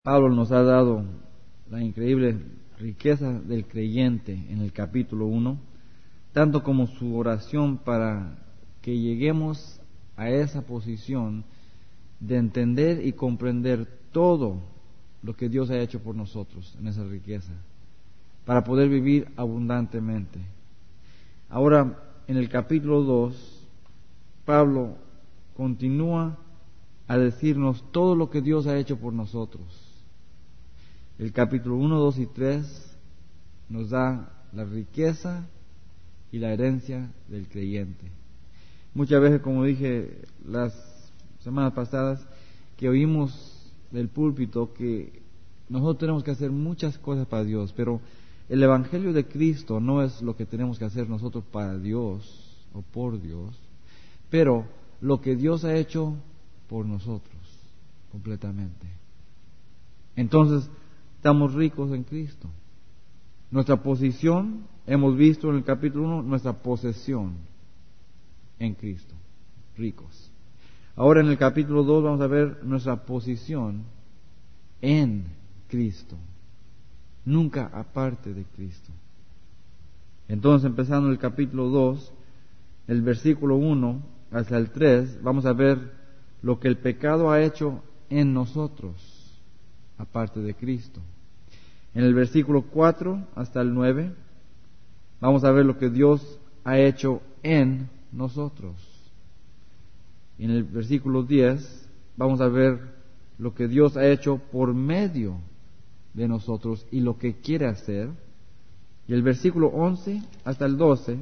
Pablo nos ha dado la increíble riqueza del creyente en el capítulo 1, tanto como su oración para que lleguemos a esa posición de entender y comprender todo lo que Dios ha hecho por nosotros en esa riqueza, para poder vivir abundantemente. Ahora, en el capítulo 2, Pablo continúa a decirnos todo lo que Dios ha hecho por nosotros. El capítulo 1, 2 y 3 nos da la riqueza y la herencia del creyente. Muchas veces, como dije las semanas pasadas, que oímos del púlpito que nosotros tenemos que hacer muchas cosas para Dios, pero el Evangelio de Cristo no es lo que tenemos que hacer nosotros para Dios o por Dios, pero lo que Dios ha hecho por nosotros completamente. Entonces, estamos ricos en Cristo. Nuestra posición, hemos visto en el capítulo 1, nuestra posesión en Cristo, ricos. Ahora en el capítulo 2 vamos a ver nuestra posición en Cristo, nunca aparte de Cristo. Entonces, empezando el capítulo 2, el versículo 1 hasta el 3, vamos a ver lo que el pecado ha hecho en nosotros, aparte de Cristo. En el versículo 4 hasta el 9, vamos a ver lo que Dios ha hecho en nosotros. Y en el versículo 10, vamos a ver lo que Dios ha hecho por medio de nosotros y lo que quiere hacer. Y el versículo 11 hasta el 12,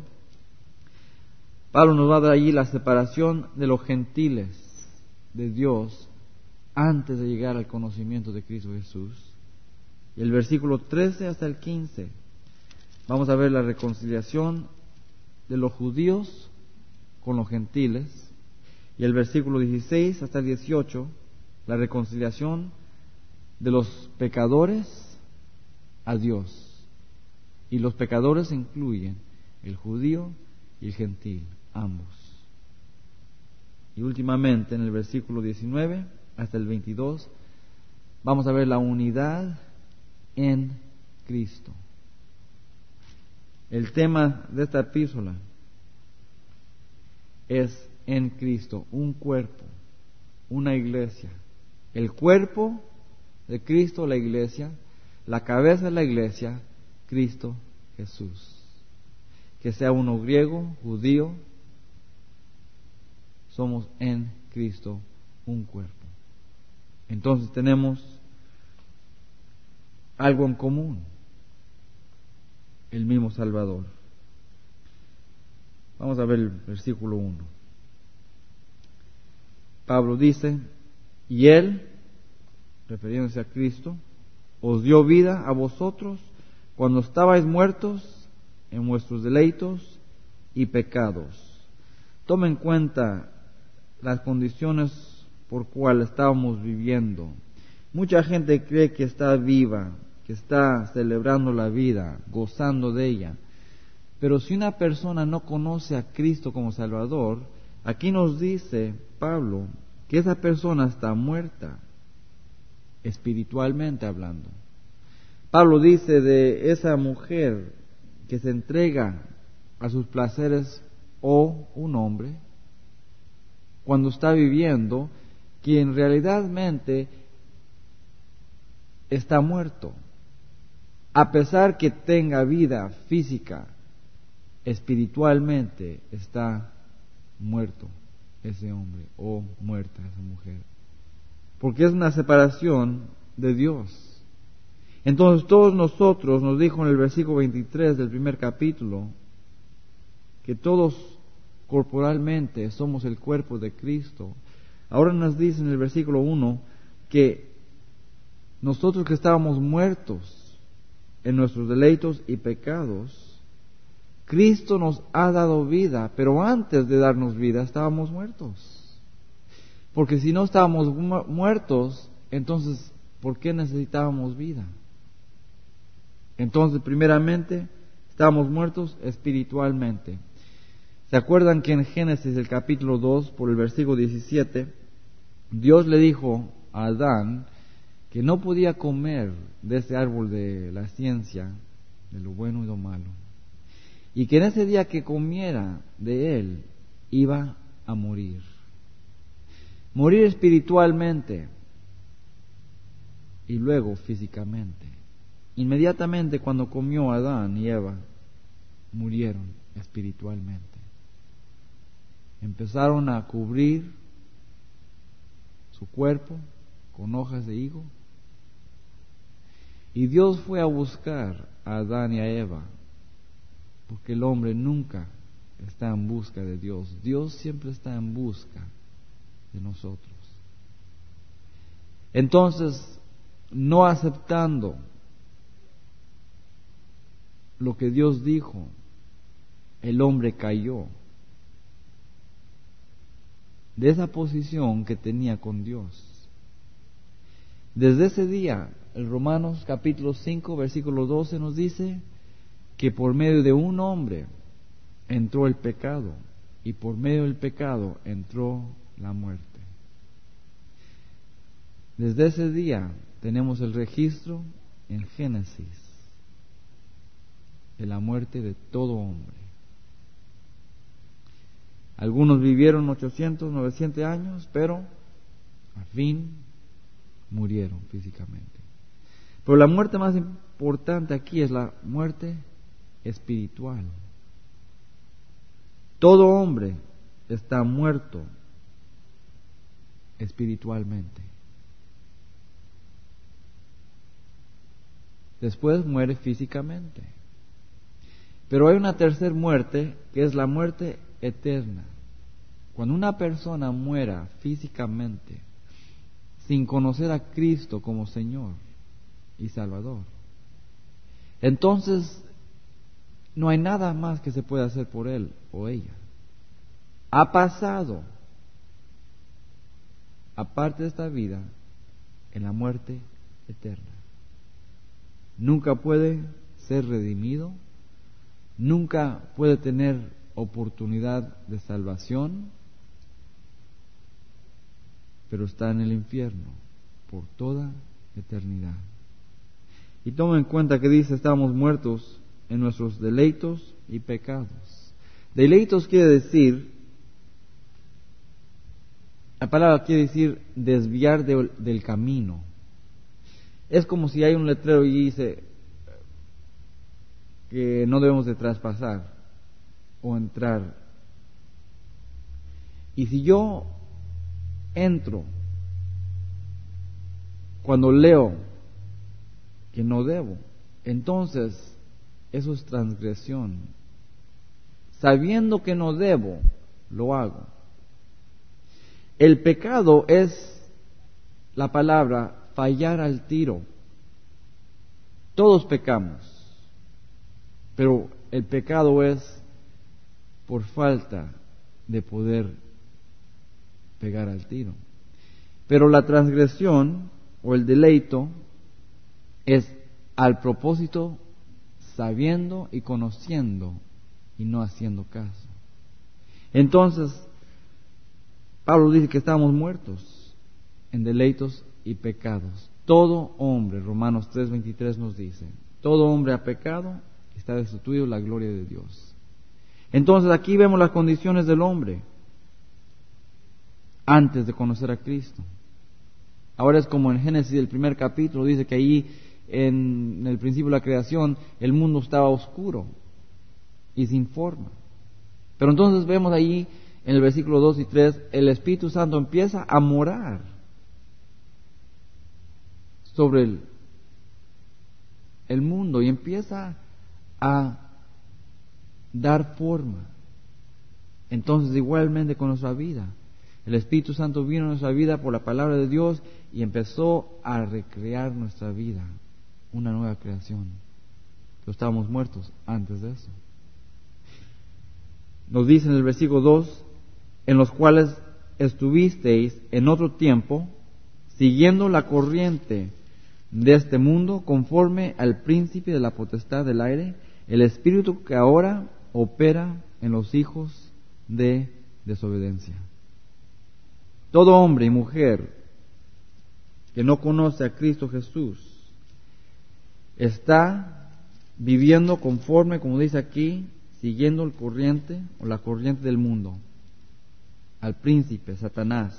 Pablo nos va a dar allí la separación de los gentiles de Dios antes de llegar al conocimiento de Cristo Jesús. Y el versículo 13 hasta el 15, vamos a ver la reconciliación de los judíos con los gentiles. Y el versículo 16 hasta el 18, la reconciliación de los pecadores a Dios. Y los pecadores incluyen el judío y el gentil, ambos. Y últimamente, en el versículo 19 hasta el 22, vamos a ver la unidad en Cristo. El tema de esta epístola es en Cristo, un cuerpo, una iglesia. El cuerpo de Cristo, la iglesia, la cabeza de la iglesia, Cristo Jesús. Que sea uno griego, judío, somos en Cristo un cuerpo. Entonces tenemos algo en común, el mismo Salvador. Vamos a ver el versículo 1. Pablo dice: y Él, refiriéndose a Cristo, os dio vida a vosotros cuando estabais muertos en vuestros delitos y pecados. Toma en cuenta las condiciones por cuales estábamos viviendo. Mucha gente cree que está viva, que está celebrando la vida, gozando de ella. Pero si una persona no conoce a Cristo como Salvador, aquí nos dice Pablo que esa persona está muerta, espiritualmente hablando. Pablo dice de esa mujer que se entrega a sus placeres o un hombre, cuando está viviendo, quien realmente está muerto. A pesar que tenga vida física, espiritualmente está muerto ese hombre o muerta esa mujer, porque es una separación de Dios. Entonces todos nosotros, nos dijo en el versículo 23 del primer capítulo, que todos corporalmente somos el cuerpo de Cristo. Ahora nos dice en el versículo 1 que nosotros que estábamos muertos en nuestros delitos y pecados, Cristo nos ha dado vida, pero antes de darnos vida estábamos muertos. Porque si no estábamos muertos, entonces, ¿por qué necesitábamos vida? Entonces, primeramente, estábamos muertos espiritualmente. ¿Se acuerdan que en Génesis, el capítulo 2, por el versículo 17, Dios le dijo a Adán que no podía comer de ese árbol de la ciencia, de lo bueno y lo malo, y que en ese día que comiera de él iba a morir. Morir espiritualmente y luego físicamente. Inmediatamente cuando comió Adán y Eva, murieron espiritualmente. Empezaron a cubrir su cuerpo con hojas de higo. Y Dios fue a buscar a Adán y a Eva, porque el hombre nunca está en busca de Dios. Dios siempre está en busca de nosotros. Entonces, no aceptando lo que Dios dijo, el hombre cayó de esa posición que tenía con Dios. Desde ese día, el Romanos capítulo 5, versículo 12 nos dice que por medio de un hombre entró el pecado y por medio del pecado entró la muerte. Desde ese día tenemos el registro en Génesis de la muerte de todo hombre. Algunos vivieron 800, 900 años, pero al fin murieron físicamente. Pero la muerte más importante aquí es la muerte espiritual. Todo hombre está muerto espiritualmente. Después muere físicamente. Pero hay una tercera muerte, que es la muerte eterna. Cuando una persona muera físicamente sin conocer a Cristo como Señor y Salvador, entonces no hay nada más que se pueda hacer por él o ella. Ha pasado, aparte de esta vida, en la muerte eterna. Nunca puede ser redimido, nunca puede tener oportunidad de salvación, pero está en el infierno por toda eternidad. Y toma en cuenta que dice: estamos muertos en nuestros deleitos y pecados. Deleitos quiere decir, la palabra quiere decir desviar del camino. Es como si hay un letrero y dice que no debemos de traspasar o entrar. Y si yo entro cuando leo que no debo, entonces eso es transgresión. Sabiendo que no debo, lo hago. El pecado es la palabra fallar al tiro. Todos pecamos, pero el pecado es por falta de poder pegar al tiro. Pero la transgresión o el deleito es al propósito, sabiendo y conociendo y no haciendo caso. Entonces, Pablo dice que estamos muertos en deleitos y pecados. Todo hombre, Romanos 3:23 nos dice, todo hombre ha pecado y está destituido de la gloria de Dios. Entonces aquí vemos las condiciones del hombre antes de conocer a Cristo. Ahora es como en Génesis, el primer capítulo, dice que ahí en el principio de la creación el mundo estaba oscuro y sin forma. Pero entonces vemos ahí en el versículo 2 y 3, el Espíritu Santo empieza a morar sobre el mundo y empieza a dar forma. Entonces igualmente con nuestra vida, el Espíritu Santo vino a nuestra vida por la palabra de Dios y empezó a recrear nuestra vida, una nueva creación. Pero estábamos muertos antes de eso. Nos dice en el versículo 2, en los cuales estuvisteis en otro tiempo, siguiendo la corriente de este mundo, conforme al príncipe de la potestad del aire, el espíritu que ahora opera en los hijos de desobediencia. Todo hombre y mujer que no conoce a Cristo Jesús está viviendo conforme, como dice aquí, siguiendo el corriente o la corriente del mundo, al príncipe, Satanás.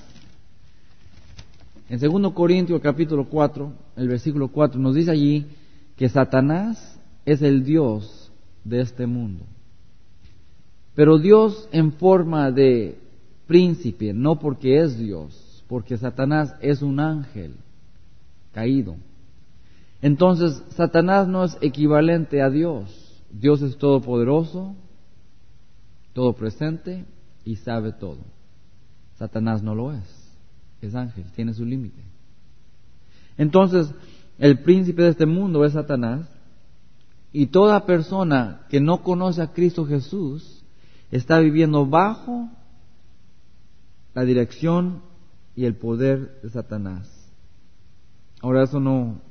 En 2 Corintios capítulo 4, el versículo 4, nos dice allí que Satanás es el Dios de este mundo. Pero Dios en forma de príncipe, no porque es Dios, porque Satanás es un ángel caído. Entonces, Satanás no es equivalente a Dios. Dios es todopoderoso, todo presente y sabe todo. Satanás no lo es ángel, tiene su límite. Entonces, el príncipe de este mundo es Satanás, y toda persona que no conoce a Cristo Jesús está viviendo bajo la dirección y el poder de Satanás. Ahora, eso no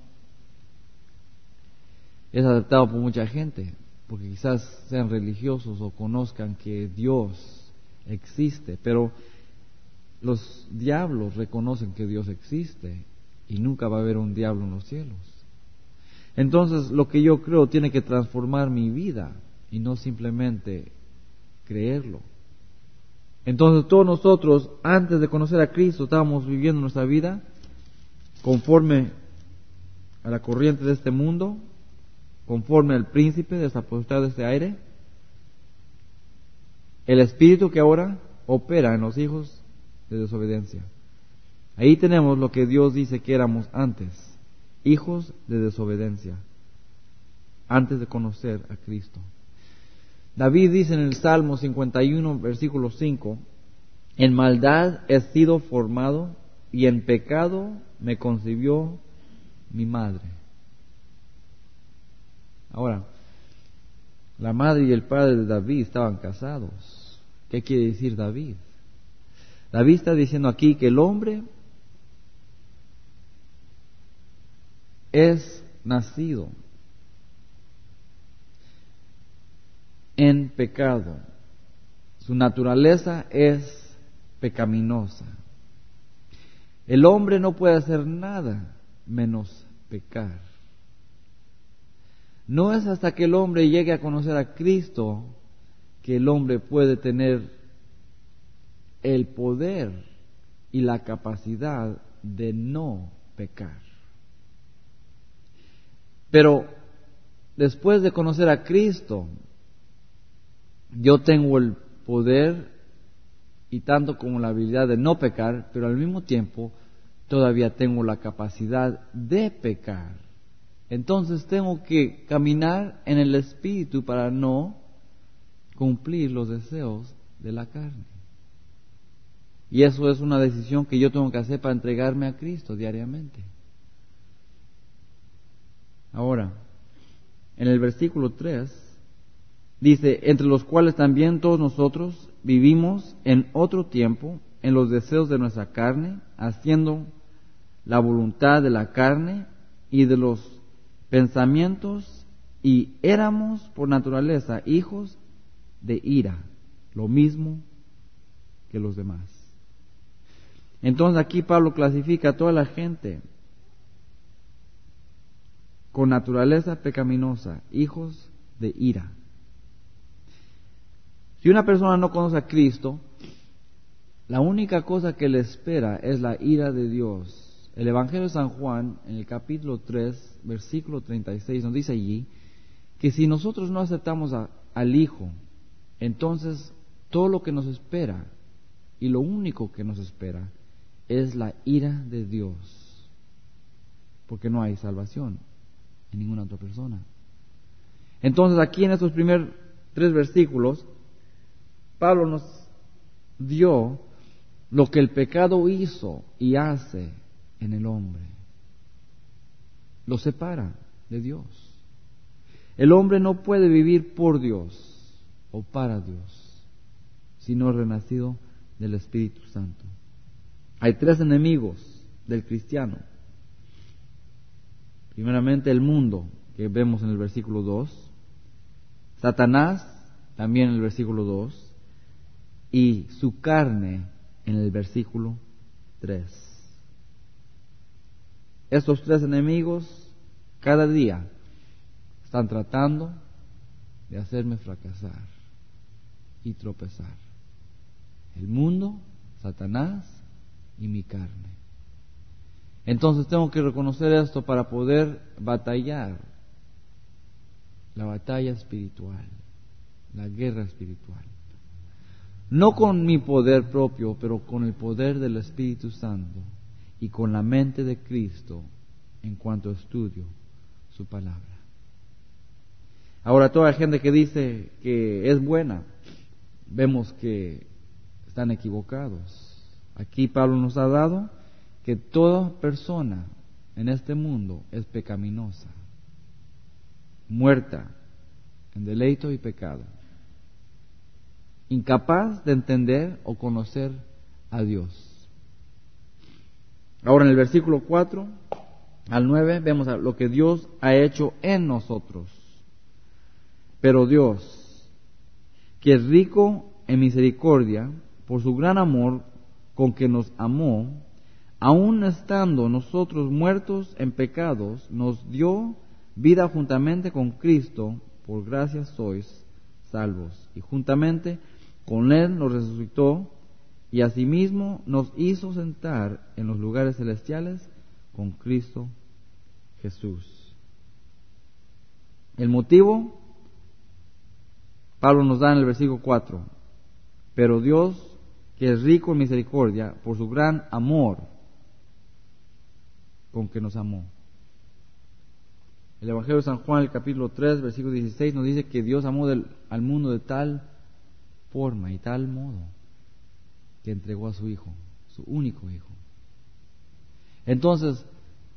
es aceptado por mucha gente, porque quizás sean religiosos o conozcan que Dios existe, pero los diablos reconocen que Dios existe y nunca va a haber un diablo en los cielos. Entonces, lo que yo creo tiene que transformar mi vida y no simplemente creerlo. Entonces, todos nosotros, antes de conocer a Cristo, estábamos viviendo nuestra vida conforme a la corriente de este mundo, conforme al príncipe de esta potestad de este aire, el espíritu que ahora opera en los hijos de desobediencia. Ahí tenemos lo que Dios dice que éramos antes, hijos de desobediencia, antes de conocer a Cristo. David dice en el Salmo 51, versículo 5, en maldad he sido formado y en pecado me concibió mi madre. Ahora, la madre y el padre de David estaban casados. ¿Qué quiere decir David? David está diciendo aquí que el hombre es nacido en pecado. Su naturaleza es pecaminosa. El hombre no puede hacer nada menos pecar. No es hasta que el hombre llegue a conocer a Cristo que el hombre puede tener el poder y la capacidad de no pecar. Pero después de conocer a Cristo, yo tengo el poder y tanto como la habilidad de no pecar, pero al mismo tiempo todavía tengo la capacidad de pecar. Entonces tengo que caminar en el Espíritu para no cumplir los deseos de la carne. Y eso es una decisión que yo tengo que hacer para entregarme a Cristo diariamente. Ahora, en el versículo 3, dice, entre los cuales también todos nosotros vivimos en otro tiempo, en los deseos de nuestra carne, haciendo la voluntad de la carne y de los pensamientos, y éramos por naturaleza hijos de ira, lo mismo que los demás. Entonces aquí Pablo clasifica a toda la gente con naturaleza pecaminosa, hijos de ira. Si una persona no conoce a Cristo, la única cosa que le espera es la ira de Dios. El Evangelio de San Juan, en el capítulo 3, versículo 36, nos dice allí que si nosotros no aceptamos al Hijo, entonces todo lo que nos espera y lo único que nos espera es la ira de Dios, porque no hay salvación en ninguna otra persona. Entonces aquí en estos primeros 3 versículos, Pablo nos dio lo que el pecado hizo y hace en el hombre. Lo separa de Dios. El hombre no puede vivir por Dios o para Dios si no es renacido del Espíritu Santo. Hay 3 enemigos del cristiano. Primeramente el mundo, que vemos en el versículo 2. Satanás, también en el versículo 2. Y su carne, en el versículo 3. estos tres enemigos cada día están tratando de hacerme fracasar y tropezar. El mundo, Satanás y mi carne. Entonces tengo que reconocer esto para poder batallar la batalla espiritual, la guerra espiritual. No con mi poder propio, pero con el poder del Espíritu Santo y con la mente de Cristo en cuanto estudio su palabra. Ahora, toda la gente que dice que es buena, vemos que están equivocados. Aquí Pablo nos ha dado que toda persona en este mundo es pecaminosa, muerta en deleito y pecado, incapaz de entender o conocer a Dios. Ahora en el versículo 4 al 9 vemos lo que Dios ha hecho en nosotros. Pero Dios, que es rico en misericordia, por su gran amor con que nos amó, aun estando nosotros muertos en pecados, nos dio vida juntamente con Cristo. Por gracia sois salvos. Y juntamente con Él nos resucitó y asimismo nos hizo sentar en los lugares celestiales con Cristo Jesús. El motivo Pablo nos da en el versículo 4. Pero Dios, que es rico en misericordia, por su gran amor con que nos amó. El Evangelio de San Juan, el capítulo 3, versículo 16, nos dice que Dios amó al mundo de tal forma y tal modo que entregó a su Hijo, su único Hijo. Entonces,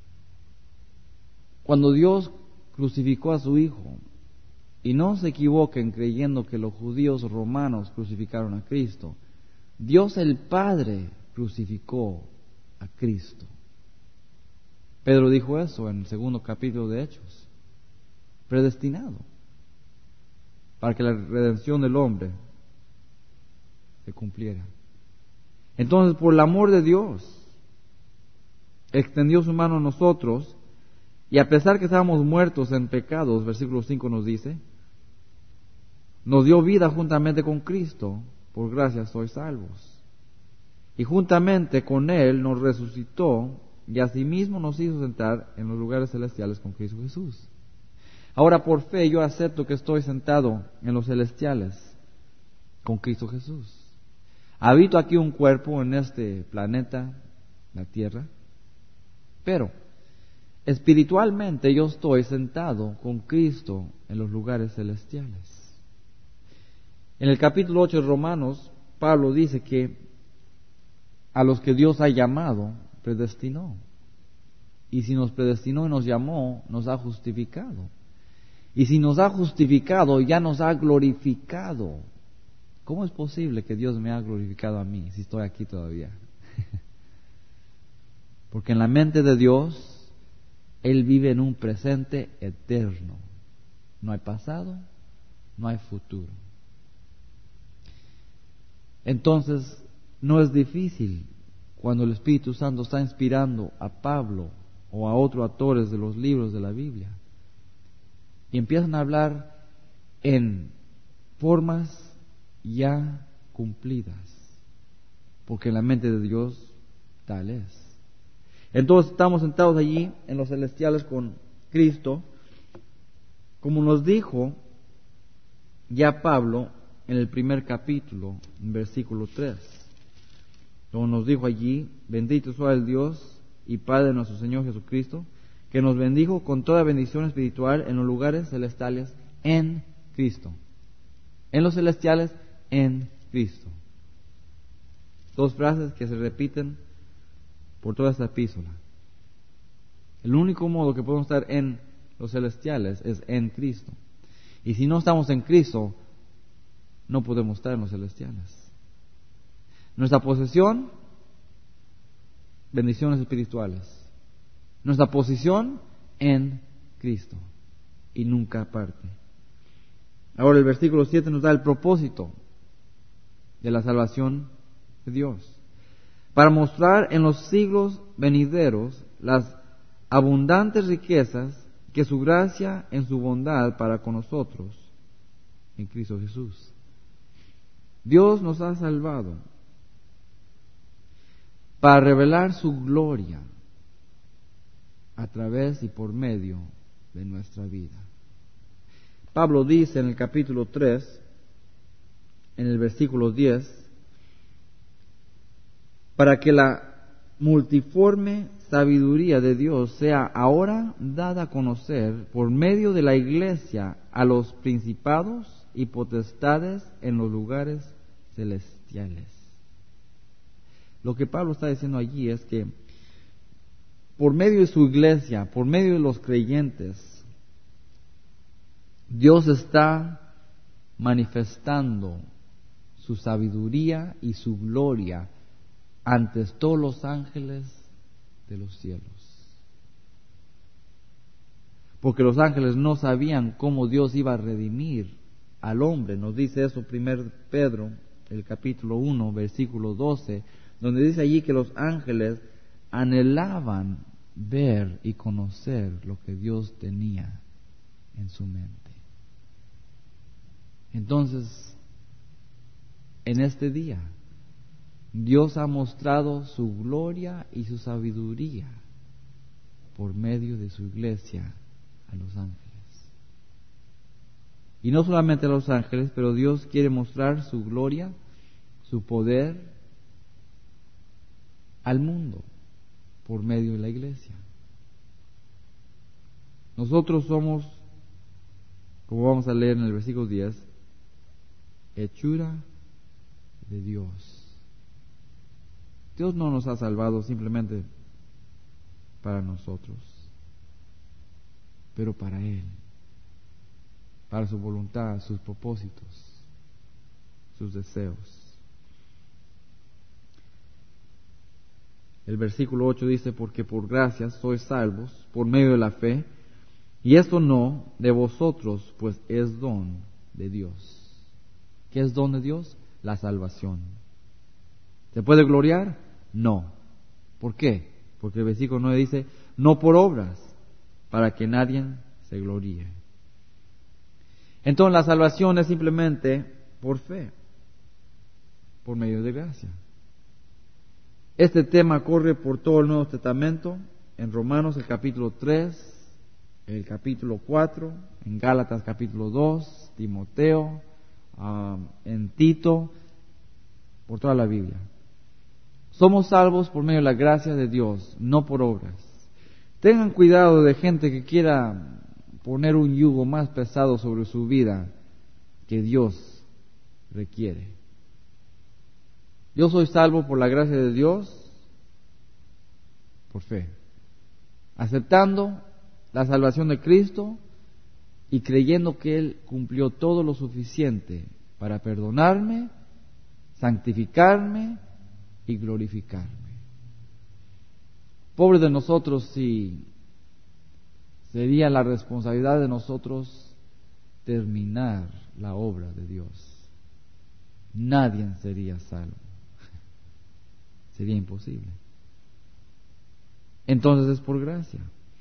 cuando Dios crucificó a su Hijo, y no se equivoquen creyendo que los judíos romanos crucificaron a Cristo, Dios el Padre crucificó a Cristo. Pedro dijo eso en el segundo capítulo de Hechos. Predestinado para que la redención del hombre se cumpliera. Entonces, por el amor de Dios, extendió su mano a nosotros, y a pesar que estábamos muertos en pecados, versículo 5 nos dice, nos dio vida juntamente con Cristo. Por gracia sois salvos. Y juntamente con Él nos resucitó y asimismo nos hizo sentar en los lugares celestiales con Cristo Jesús. Ahora por fe yo acepto que estoy sentado en los celestiales con Cristo Jesús. Habito aquí un cuerpo en este planeta, la Tierra, pero espiritualmente yo estoy sentado con Cristo en los lugares celestiales. En el capítulo 8 de Romanos, Pablo dice que a los que Dios ha llamado, predestinó. Y si nos predestinó y nos llamó, nos ha justificado. Y si nos ha justificado, ya nos ha glorificado. ¿Cómo es posible que Dios me ha glorificado a mí si estoy aquí todavía? Porque en la mente de Dios, Él vive en un presente eterno. No hay pasado, no hay futuro. Entonces, no es difícil cuando el Espíritu Santo está inspirando a Pablo o a otros autores de los libros de la Biblia y empiezan a hablar en formas ya cumplidas, porque en la mente de Dios tal es. Entonces estamos sentados allí en los celestiales con Cristo, como nos dijo ya Pablo en el primer capítulo, en versículo 3, como nos dijo allí: bendito sea el Dios y Padre de nuestro Señor Jesucristo, que nos bendijo con toda bendición espiritual en los lugares celestiales en Cristo. En los celestiales en Cristo. Dos frases que se repiten por toda esta epístola. El único modo que podemos estar en los celestiales es en Cristo. Y si no estamos en Cristo, no podemos estar en los celestiales. Nuestra posesión, bendiciones espirituales. Nuestra posición en Cristo y nunca aparte. Ahora el versículo 7 nos da el propósito de la salvación de Dios, para mostrar en los siglos venideros las abundantes riquezas, que su gracia en su bondad para con nosotros en Cristo Jesús. Dios nos ha salvado para revelar su gloria a través y por medio de nuestra vida. Pablo dice en el capítulo 3, en el versículo 10, para que la multiforme sabiduría de Dios sea ahora dada a conocer por medio de la iglesia a los principados y potestades en los lugares celestiales. Lo que Pablo está diciendo allí es que por medio de su iglesia, por medio de los creyentes, Dios está manifestando su sabiduría y su gloria ante todos los ángeles de los cielos. Porque los ángeles no sabían cómo Dios iba a redimir al hombre. Nos dice eso 1 Pedro, el capítulo 1, versículo 12, donde dice allí que los ángeles anhelaban ver y conocer lo que Dios tenía en su mente. Entonces, en este día, Dios ha mostrado su gloria y su sabiduría por medio de su iglesia a los ángeles. Y no solamente a los ángeles, pero Dios quiere mostrar su gloria, su poder al mundo por medio de la iglesia. Nosotros somos, como vamos a leer en el versículo 10, hechura de Dios. Dios no nos ha salvado simplemente para nosotros, pero para Él, para su voluntad, sus propósitos, sus deseos. El versículo 8 dice, porque por gracia sois salvos por medio de la fe, y esto no de vosotros, pues es don de Dios. ¿Qué es don de Dios? La salvación. ¿Se puede gloriar? No. ¿Por qué? Porque el versículo 9 dice, no por obras, para que nadie se gloríe. Entonces la salvación es simplemente por fe, por medio de gracia. Este tema corre por todo el Nuevo Testamento, en Romanos el capítulo 3, el capítulo 4, en Gálatas capítulo 2, Timoteo, en Tito, por toda la Biblia. Somos salvos por medio de la gracia de Dios, no por obras. Tengan cuidado de gente que quiera poner un yugo más pesado sobre su vida que Dios requiere. Yo soy salvo por la gracia de Dios, por fe, aceptando la salvación de Cristo y creyendo que Él cumplió todo lo suficiente para perdonarme, santificarme y glorificarme. Pobre de nosotros si sería la responsabilidad de nosotros terminar la obra de Dios. Nadie sería salvo. Sería imposible. Entonces es por gracia,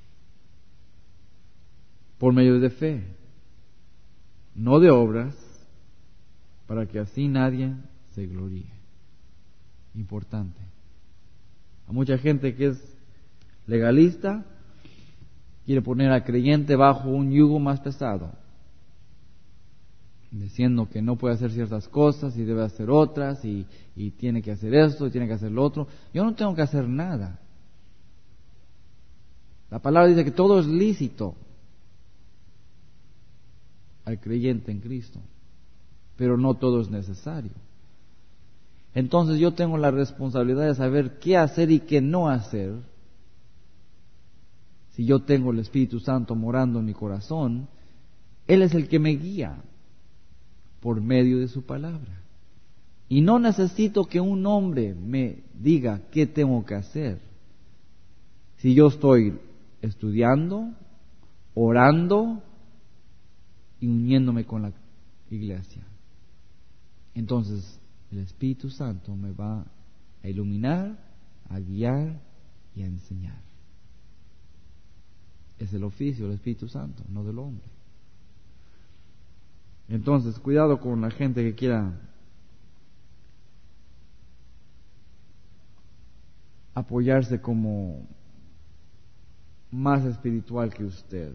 por medio de fe, no de obras, para que así nadie se gloríe. Importante. Hay mucha gente que es legalista, quiere poner al creyente bajo un yugo más pesado, diciendo que no puede hacer ciertas cosas y debe hacer otras y tiene que hacer esto y tiene que hacer lo otro. Yo no tengo que hacer nada. La palabra dice que todo es lícito al creyente en Cristo, pero no todo es necesario. Entonces yo tengo la responsabilidad de saber qué hacer y qué no hacer. Si yo tengo el Espíritu Santo morando en mi corazón, Él es el que me guía por medio de su palabra. Y no necesito que un hombre me diga qué tengo que hacer. Si yo estoy estudiando, orando y uniéndome con la iglesia, entonces el Espíritu Santo me va a iluminar, a guiar y a enseñar. es el oficio del Espíritu Santo, no del hombre. Entonces, cuidado con la gente que quiera apoyarse como más espiritual que usted.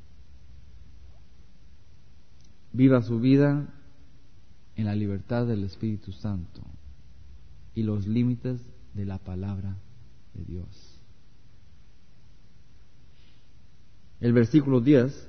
Viva su vida en la libertad del Espíritu Santo y los límites de la palabra de Dios. El versículo 10.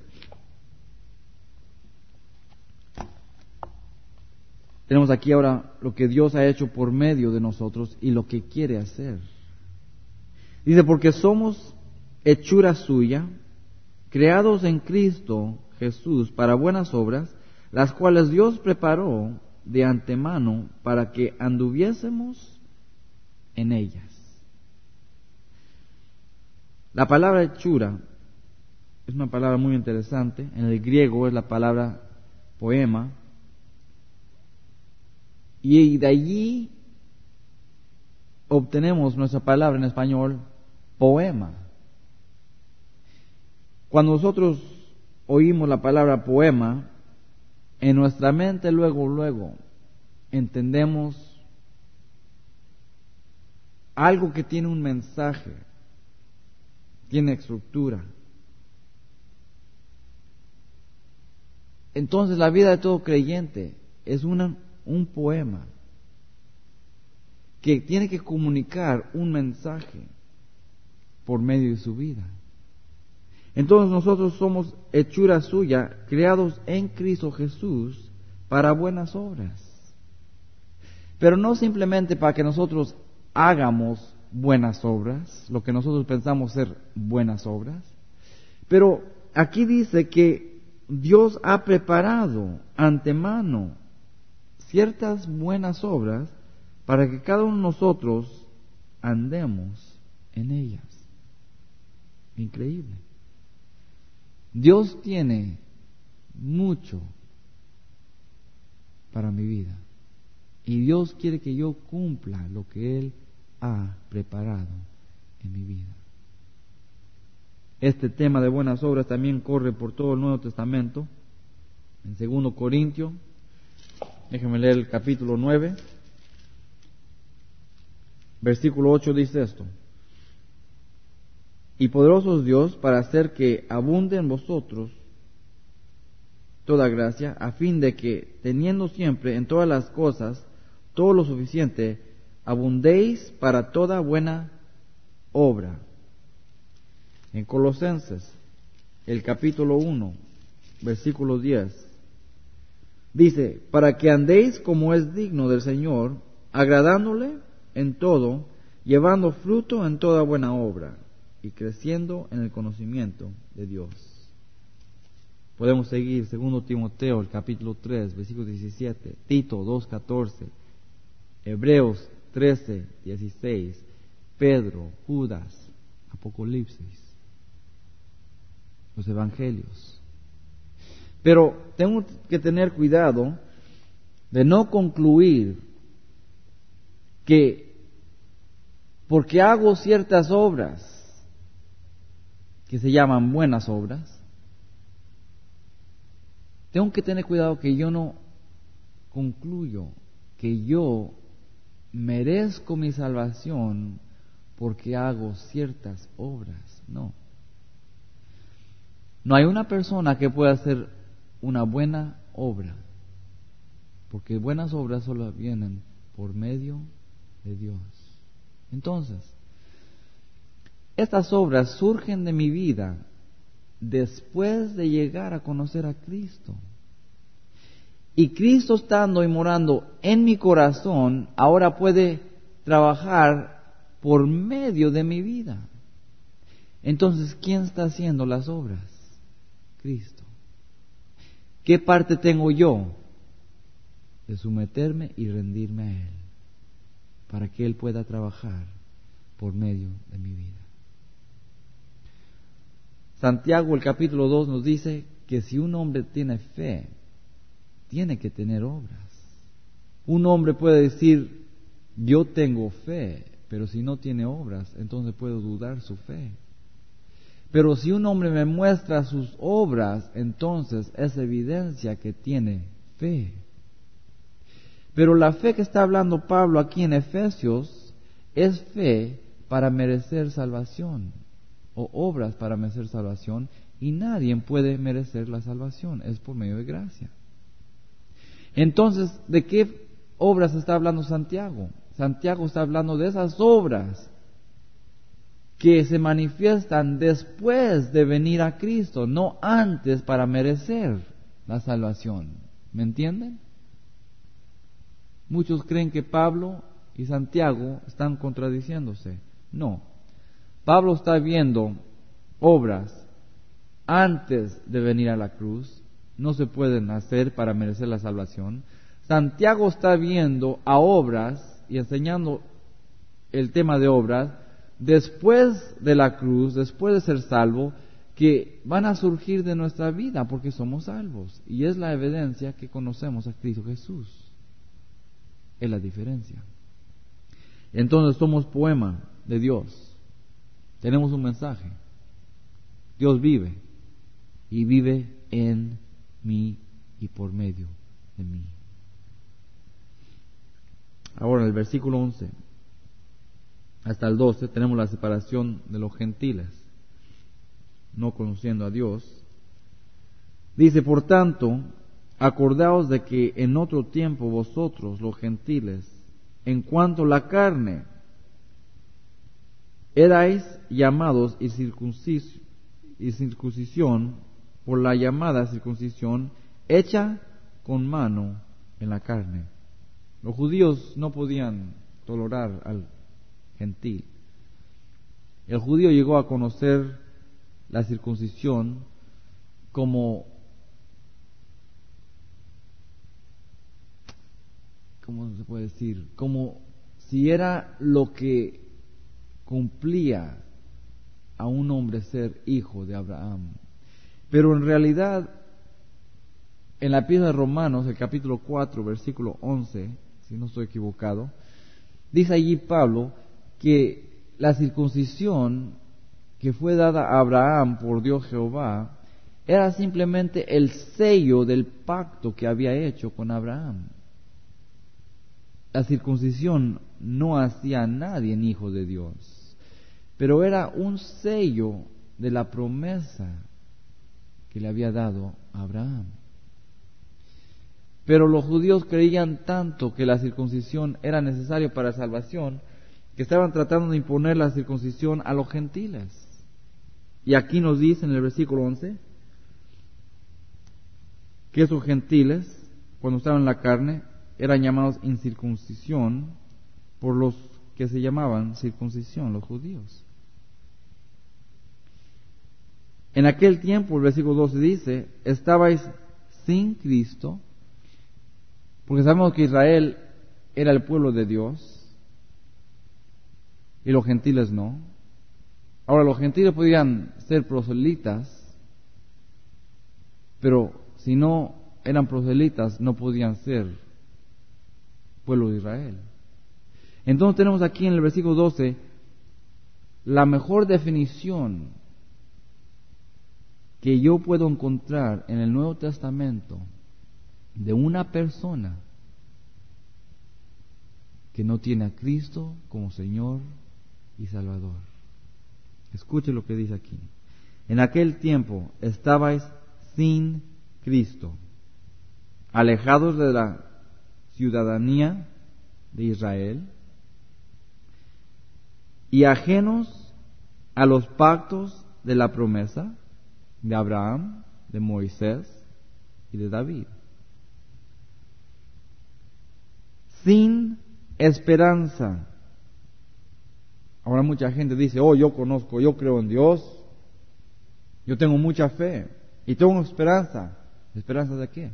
Tenemos aquí ahora lo que Dios ha hecho por medio de nosotros y lo que quiere hacer. Dice, porque somos hechura suya, creados en Cristo Jesús para buenas obras, las cuales Dios preparó de antemano para que anduviésemos en ellas. La palabra hechura es una palabra muy interesante. En el griego es la palabra poema. Y de allí obtenemos nuestra palabra en español, poema. Cuando nosotros oímos la palabra poema, en nuestra mente luego entendemos algo que tiene un mensaje, tiene estructura. Entonces la vida de todo creyente es un poema que tiene que comunicar un mensaje por medio de su vida. Entonces nosotros somos hechura suya, creados en Cristo Jesús para buenas obras. Pero no simplemente para que nosotros hagamos buenas obras, lo que nosotros pensamos ser buenas obras, pero aquí dice que Dios ha preparado antemano ciertas buenas obras para que cada uno de nosotros andemos en ellas. Increíble. Dios tiene mucho para mi vida y Dios quiere que yo cumpla lo que Él ha preparado en mi vida. Este tema de buenas obras también corre por todo el Nuevo Testamento. En 2 Corintios, déjenme leer el capítulo 9, versículo 8 dice esto: y poderoso es Dios para hacer que abunde en vosotros toda gracia, a fin de que, teniendo siempre en todas las cosas todo lo suficiente, abundéis para toda buena obra. En Colosenses, el capítulo 1, versículo 10, dice, para que andéis como es digno del Señor, agradándole en todo, llevando fruto en toda buena obra y creciendo en el conocimiento de Dios. Podemos seguir 2 Timoteo, el capítulo 3, versículo 17, Tito 2:14, Hebreos 13:16, Pedro, Judas, Apocalipsis, los evangelios. Pero tengo que tener cuidado de no concluir que porque hago ciertas obras que se llaman buenas obras, tengo que tener cuidado que yo no concluyo que yo merezco mi salvación porque hago ciertas obras. No. No hay una persona que pueda hacer una buena obra, porque buenas obras solo vienen por medio de Dios. Entonces, estas obras surgen de mi vida después de llegar a conocer a Cristo. Y Cristo estando y morando en mi corazón, ahora puede trabajar por medio de mi vida. Entonces, ¿quién está haciendo las obras? Cristo. ¿Qué parte tengo yo de someterme y rendirme a Él para que Él pueda trabajar por medio de mi vida? Santiago, el capítulo 2, nos dice que si un hombre tiene fe, tiene que tener obras. Un hombre puede decir, yo tengo fe, pero si no tiene obras, entonces puedo dudar su fe. Pero si un hombre me muestra sus obras, entonces es evidencia que tiene fe. Pero la fe que está hablando Pablo aquí en Efesios es fe para merecer salvación, o obras para merecer salvación, y nadie puede merecer la salvación, es por medio de gracia. Entonces, ¿de qué obras está hablando Santiago? Santiago está hablando de esas obras que se manifiestan después de venir a Cristo, no antes para merecer la salvación. ¿Me entienden? Muchos creen que Pablo y Santiago están contradiciéndose. No. Pablo está viendo obras antes de venir a la cruz, no se pueden hacer para merecer la salvación. Santiago está viendo a obras y enseñando el tema de obras después de la cruz, después de ser salvo, que van a surgir de nuestra vida porque somos salvos. Y es la evidencia que conocemos a Cristo Jesús. Es la diferencia. Entonces somos poema de Dios. Tenemos un mensaje. Dios vive y vive en mí y por medio de mí. Ahora el versículo 11 hasta el 12 tenemos la separación de los gentiles, no conociendo a Dios. Dice, por tanto, acordaos de que en otro tiempo vosotros, los gentiles, en cuanto a la carne, erais llamados y circuncisión por la llamada circuncisión hecha con mano en la carne. Los judíos no podían tolerar al gentil. El judío llegó a conocer la circuncisión como, ¿cómo se puede decir? Como si era lo que cumplía a un hombre ser hijo de Abraham. Pero en realidad, en la epístola de Romanos, el capítulo 4, versículo 11, si no estoy equivocado, dice allí Pablo que la circuncisión que fue dada a Abraham por Dios Jehová era simplemente el sello del pacto que había hecho con Abraham. La circuncisión no hacía a nadie hijo de Dios, pero era un sello de la promesa que le había dado a Abraham. Pero los judíos creían tanto que la circuncisión era necesaria para salvación, que estaban tratando de imponer la circuncisión a los gentiles. Y aquí nos dice en el versículo 11 que esos gentiles, cuando estaban en la carne, eran llamados incircuncisión por los que se llamaban circuncisión, los judíos. En aquel tiempo, el versículo 12 dice, estabais sin Cristo, porque sabemos que Israel era el pueblo de Dios y los gentiles no. Ahora, los gentiles podían ser proselitas, pero si no eran proselitas, no podían ser pueblo de Israel. Entonces tenemos aquí en el versículo 12 la mejor definición que yo puedo encontrar en el Nuevo Testamento de una persona que no tiene a Cristo como Señor y Salvador. Escuche lo que dice aquí. En aquel tiempo estabais sin Cristo, alejados de la ciudadanía de Israel y ajenos a los pactos de la promesa de Abraham, de Moisés y de David. Sin esperanza. Ahora mucha gente dice, oh, yo conozco, yo creo en Dios, yo tengo mucha fe y tengo esperanza. ¿Esperanza de qué?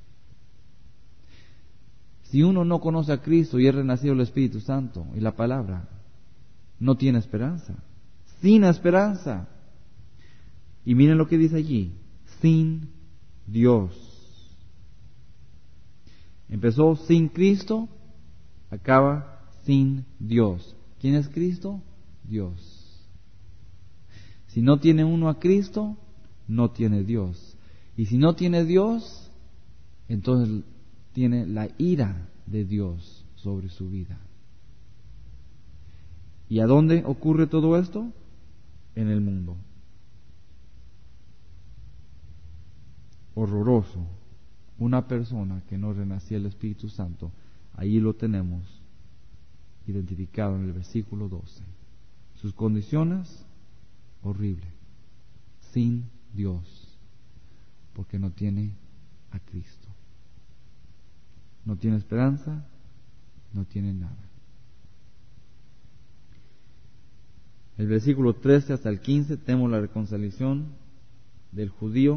Si uno no conoce a Cristo y es renacido el Espíritu Santo y la palabra, no tiene esperanza. Sin esperanza. Y miren lo que dice allí, sin Dios. Empezó sin Cristo, acaba sin Dios. ¿Quién es Cristo? Dios. Si no tiene uno a Cristo, no tiene Dios. Y si no tiene Dios, entonces tiene la ira de Dios sobre su vida. ¿Y a dónde ocurre todo esto? En el mundo. Horroroso. Una persona que no renacía el Espíritu Santo, ahí lo tenemos identificado en el versículo 12. Sus condiciones, horrible, sin Dios, porque no tiene a Cristo. No tiene esperanza, no tiene nada. El versículo 13 hasta el 15 tenemos la reconciliación del judío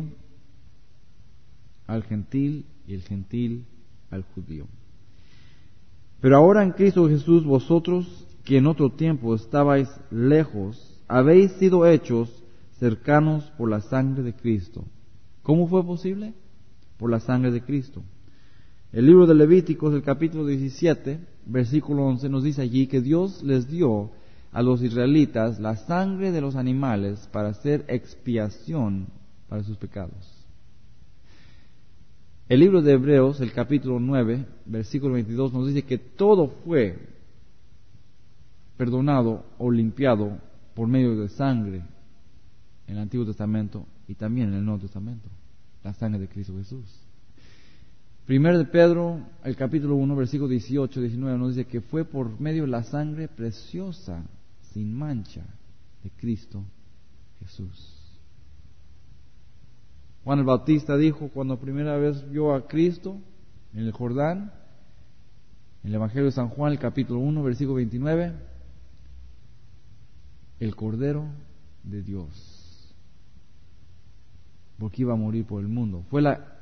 al gentil y el gentil al judío. Pero ahora en Cristo Jesús, vosotros que en otro tiempo estabais lejos, habéis sido hechos cercanos por la sangre de Cristo. ¿Cómo fue posible? Por la sangre de Cristo. El libro de Levíticos, el capítulo 17, versículo 11, nos dice allí que Dios les dio a los israelitas la sangre de los animales para hacer expiación para sus pecados. El libro de Hebreos, el capítulo 9, versículo 22, nos dice que todo fue perdonado o limpiado por medio de sangre en el Antiguo Testamento y también en el Nuevo Testamento, la sangre de Cristo Jesús. Primero de Pedro, el capítulo 1, versículo 18, 19, nos dice que fue por medio de la sangre preciosa, sin mancha, de Cristo Jesús. Juan el Bautista dijo cuando primera vez vio a Cristo en el Jordán, en el Evangelio de San Juan, el capítulo 1, versículo 29, el Cordero de Dios, porque iba a morir por el mundo. Fue la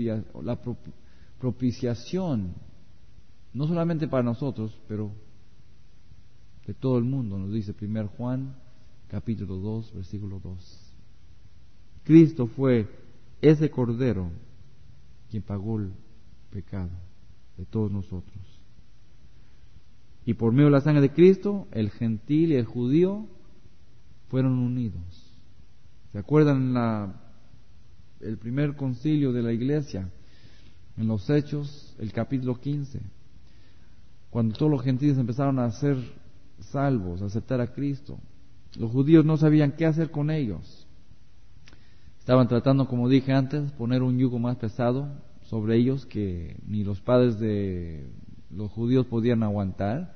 propiciación, no solamente para nosotros, pero de todo el mundo, nos dice 1 Juan, capítulo 2, versículo 2. Cristo fue ese Cordero quien pagó el pecado de todos nosotros. Y por medio de la sangre de Cristo, el gentil y el judío fueron unidos. ¿Se acuerdan el primer concilio de la iglesia? En los Hechos, el capítulo 15, cuando todos los gentiles empezaron a ser salvos, a aceptar a Cristo, los judíos no sabían qué hacer con ellos. Estaban tratando, como dije antes, poner un yugo más pesado sobre ellos que ni los padres de los judíos podían aguantar.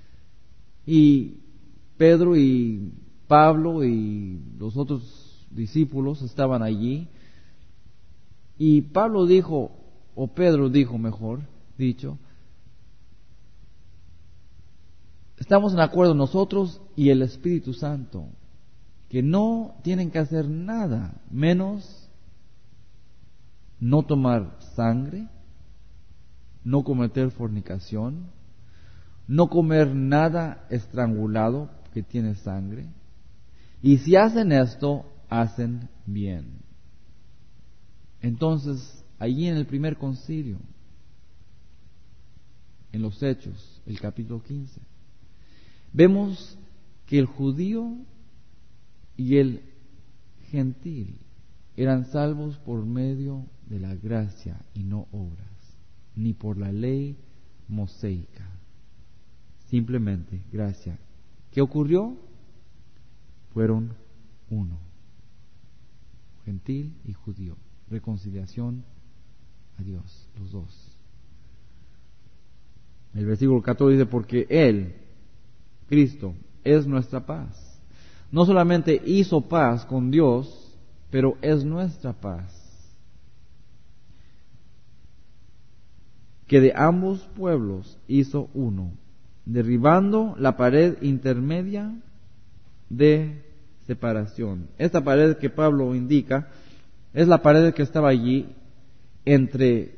Y Pedro y Pablo y los otros discípulos estaban allí. Y Pablo dijo, o Pedro dijo, mejor dicho, estamos en acuerdo nosotros y el Espíritu Santo, que no tienen que hacer nada menos no tomar sangre, no cometer fornicación, no comer nada estrangulado que tiene sangre. Y si hacen esto, hacen bien. Entonces, allí en el primer concilio, en los Hechos, el capítulo 15, vemos que el judío y el gentil eran salvos por medio de la gracia y no obras, ni por la ley mosaica, simplemente gracia. ¿Qué ocurrió? Fueron uno, gentil y judío, reconciliación a Dios, los dos. El versículo 14 dice, porque Él, Cristo, es nuestra paz. No solamente hizo paz con Dios, pero es nuestra paz. Que de ambos pueblos hizo uno, derribando la pared intermedia de separación. Esta pared que Pablo indica es la pared que estaba allí entre...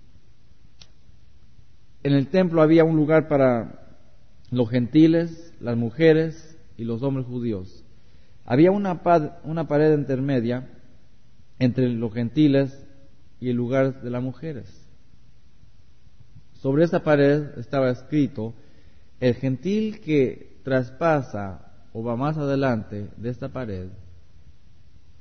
En el templo había un lugar para los gentiles, las mujeres y los hombres judíos. Había una pared intermedia entre los gentiles y el lugar de las mujeres. Sobre esa pared estaba escrito: el gentil que traspasa o va más adelante de esta pared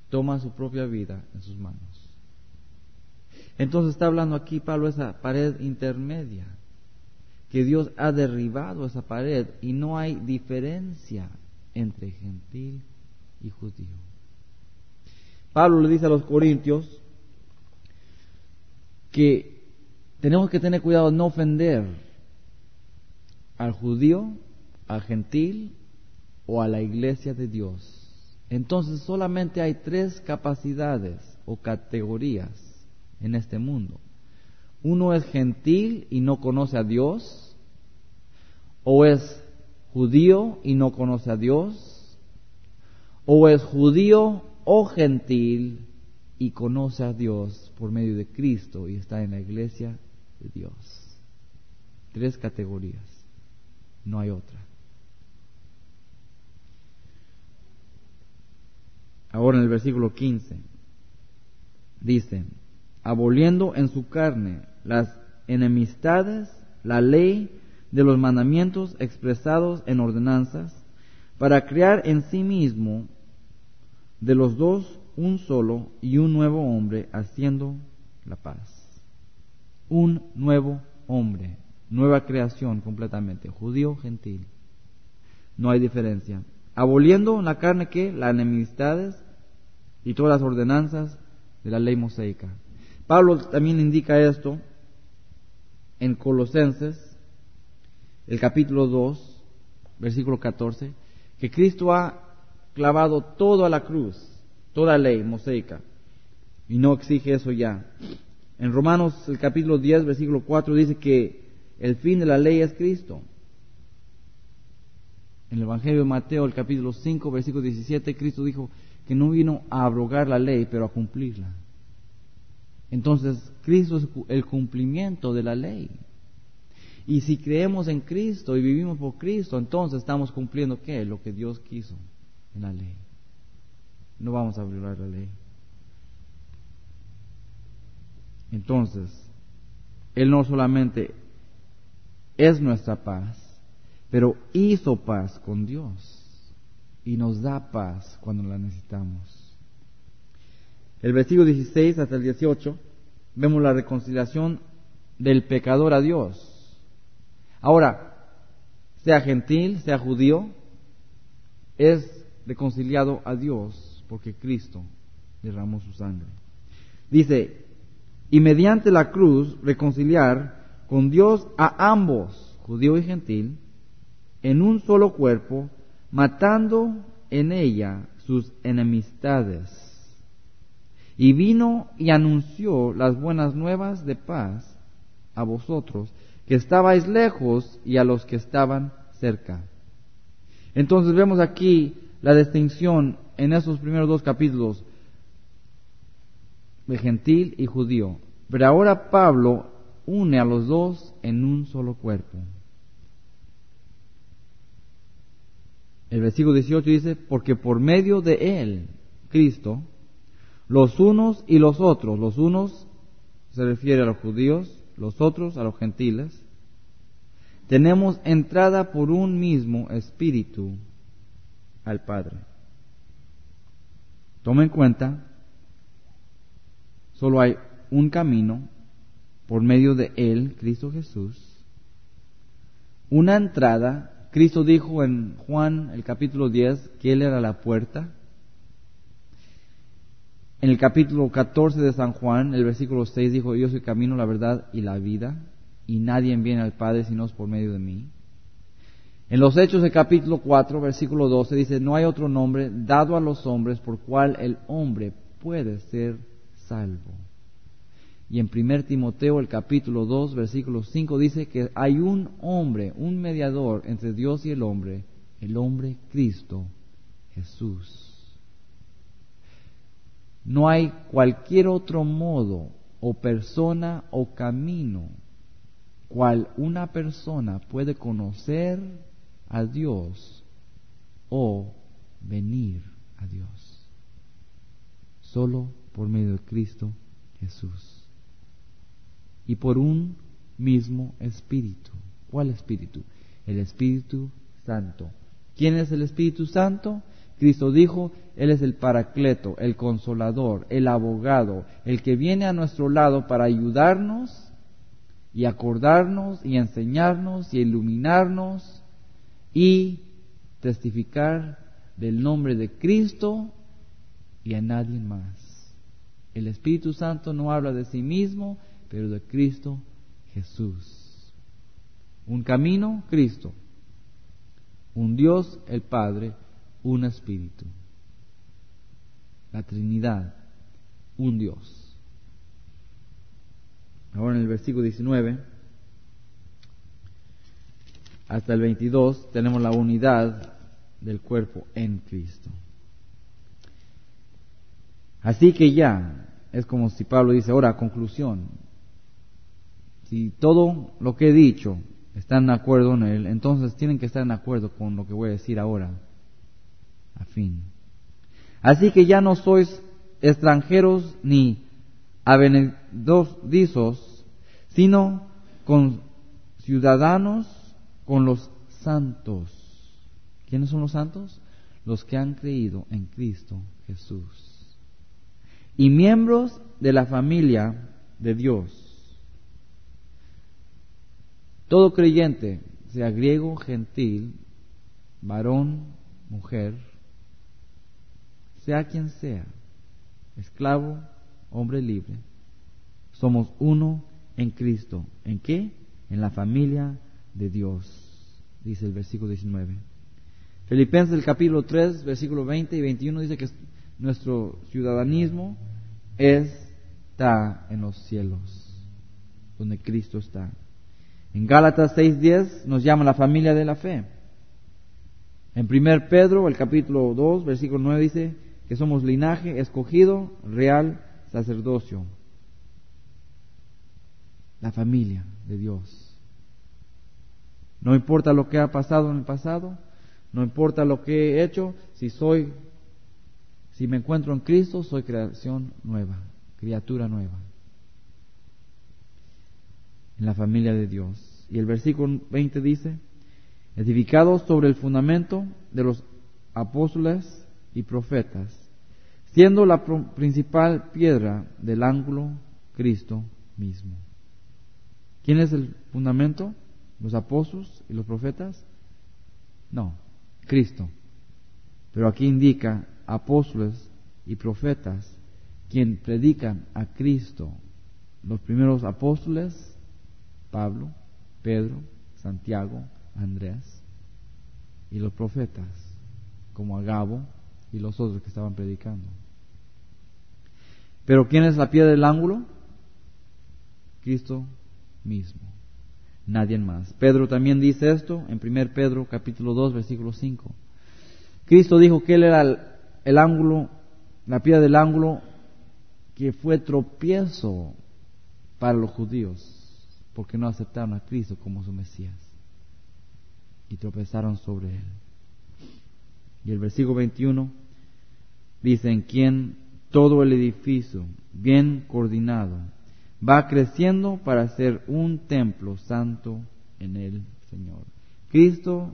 toma su propia vida en sus manos. Entonces está hablando aquí Pablo de esa pared intermedia, que Dios ha derribado esa pared y no hay diferencia entre gentil y judío. Pablo le dice a los corintios que tenemos que tener cuidado de no ofender al judío, al gentil o a la iglesia de Dios. Entonces solamente hay 3 capacidades o categorías en este mundo. Uno es gentil y no conoce a Dios, o es judío y no conoce a Dios, o es judío o gentil y conoce a Dios por medio de Cristo y está en la iglesia de Dios. 3 categorías, no hay otra. Ahora en el versículo 15 dice: aboliendo en su carne las enemistades, la ley de los mandamientos expresados en ordenanzas, para crear en sí mismo de los dos un solo y un nuevo hombre, haciendo la paz. Un nuevo hombre, nueva creación completamente, judío, gentil, no hay diferencia. Aboliendo en la carne, ¿qué? Las enemistades y todas las ordenanzas de la ley mosaica. Pablo también indica esto en Colosenses, el capítulo 2, versículo 14, que Cristo ha clavado todo a la cruz, toda ley mosaica, y no exige eso ya. En Romanos, el capítulo 10, versículo 4, dice que el fin de la ley es Cristo. En el Evangelio de Mateo, el capítulo 5, versículo 17, Cristo dijo que no vino a abrogar la ley, pero a cumplirla. Entonces, Cristo es el cumplimiento de la ley. Y si creemos en Cristo y vivimos por Cristo, entonces estamos cumpliendo ¿qué? Lo que Dios quiso en la ley. No vamos a violar la ley. Entonces, Él no solamente es nuestra paz, pero hizo paz con Dios y nos da paz cuando la necesitamos. El versículo 16 hasta el 18 vemos la reconciliación del pecador a Dios. Ahora, sea gentil, sea judío, es reconciliado a Dios porque Cristo derramó su sangre. Dice: y mediante la cruz reconciliar con Dios a ambos, judío y gentil, en un solo cuerpo, matando en ella sus enemistades. Y vino y anunció las buenas nuevas de paz a vosotros, que estabais lejos, y a los que estaban cerca. Entonces vemos aquí la distinción en esos primeros 2 capítulos de gentil y judío. Pero ahora Pablo une a los dos en un solo cuerpo. El versículo 18 dice: porque por medio de él, Cristo, los unos y los otros, los unos se refiere a los judíos, los otros a los gentiles, tenemos entrada por un mismo espíritu al Padre. Toma en cuenta, solo hay un camino por medio de él, Cristo Jesús, una entrada. Cristo dijo en Juan el capítulo 10 que Él era la puerta. En el capítulo 14 de San Juan, el versículo 6 dijo: yo soy el camino, la verdad y la vida, y nadie viene al Padre sino por medio de mí. En los Hechos del capítulo 4, versículo 12 dice: no hay otro nombre dado a los hombres por cual el hombre puede ser salvo. Y en 1 Timoteo, el capítulo 2, versículo 5, dice que hay un hombre, un mediador entre Dios y el hombre Cristo Jesús. No hay cualquier otro modo o persona o camino cual una persona puede conocer a Dios o venir a Dios. Solo por medio de Cristo Jesús. Y por un mismo Espíritu. ¿Cuál Espíritu? El Espíritu Santo. ¿Quién es el Espíritu Santo? Cristo dijo, Él es el Paracleto, el Consolador, el Abogado, el que viene a nuestro lado para ayudarnos y acordarnos y enseñarnos y iluminarnos y testificar del nombre de Cristo y a nadie más. El Espíritu Santo no habla de sí mismo, pero de Cristo Jesús. Un camino, Cristo. Un Dios, el Padre, un Espíritu. La Trinidad, un Dios. Ahora en el versículo 19 hasta el 22 tenemos la unidad del cuerpo en Cristo. Así que ya, es como si Pablo dice, ahora conclusión, si todo lo que he dicho están de acuerdo en él, entonces tienen que estar en acuerdo con lo que voy a decir ahora, a fin. Así que ya no sois extranjeros ni advenedizos, sino con ciudadanos con los santos. ¿Quiénes son los santos? Los que han creído en Cristo Jesús. Y miembros de la familia de Dios. Todo creyente, sea griego, gentil, varón, mujer, sea quien sea, esclavo, hombre libre, somos uno en Cristo. ¿En qué? En la familia de Dios, dice el versículo 19. Filipenses el capítulo 3, versículo 20 y 21 dice que nuestro ciudadanismo está en los cielos, donde Cristo está. En Gálatas 6:10 nos llama la familia de la fe. En 1 Pedro, el capítulo 2, versículo 9 dice que somos linaje escogido, real sacerdocio. La familia de Dios. No importa lo que ha pasado en el pasado, no importa lo que he hecho, si me encuentro en Cristo, soy creación nueva, criatura nueva. En la familia de Dios. Y el versículo 20 dice, edificados sobre el fundamento de los apóstoles y profetas, siendo la principal piedra del ángulo Cristo mismo. ¿Quién es el fundamento? ¿Los apóstoles y los profetas? No, Cristo. Pero aquí indica apóstoles y profetas, quien predican a Cristo. Los primeros apóstoles, Pablo, Pedro, Santiago, Andrés, y los profetas, como Agabo y los otros que estaban predicando. Pero ¿quién es la piedra del ángulo? Cristo mismo, nadie más. Pedro también dice esto en 1 Pedro capítulo 2 versículo 5. Cristo dijo que Él era el ángulo, la piedra del ángulo que fue tropiezo para los judíos, porque no aceptaron a Cristo como su Mesías y tropezaron sobre Él. Y el versículo 21 dice, en quien todo el edificio, bien coordinado, va creciendo para ser un templo santo en el Señor. Cristo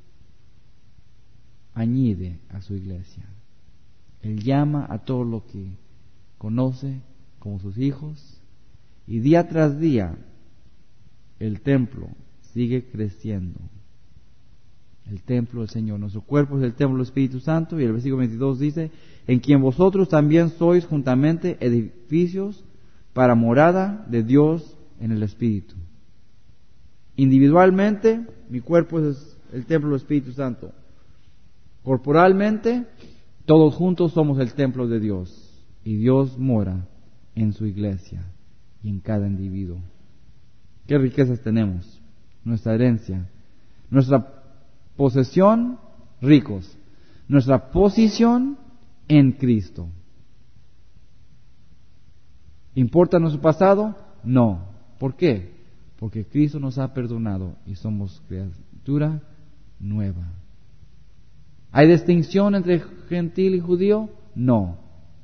añade a su iglesia. Él llama a todo lo que conoce como sus hijos, y día tras día el templo sigue creciendo. El templo del Señor. Nuestro cuerpo es el templo del Espíritu Santo, y el versículo 22 dice, en quien vosotros también sois juntamente edificios para morada de Dios en el Espíritu. Individualmente, mi cuerpo es el templo del Espíritu Santo. Corporalmente, todos juntos somos el templo de Dios, y Dios mora en su iglesia y en cada individuo. ¿Qué riquezas tenemos? Nuestra herencia, nuestra posesión, ricos. Nuestra posición en Cristo. ¿Importa nuestro pasado? No. ¿Por qué? Porque Cristo nos ha perdonado y somos criatura nueva. ¿Hay distinción entre gentil y judío? No.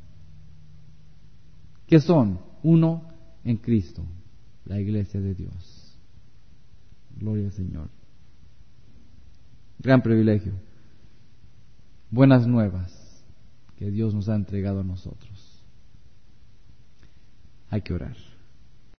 ¿Qué son? Uno en Cristo, la iglesia de Dios. Gloria al Señor. Gran privilegio. buenas nuevas que Dios nos ha entregado a nosotros. Hay que orar.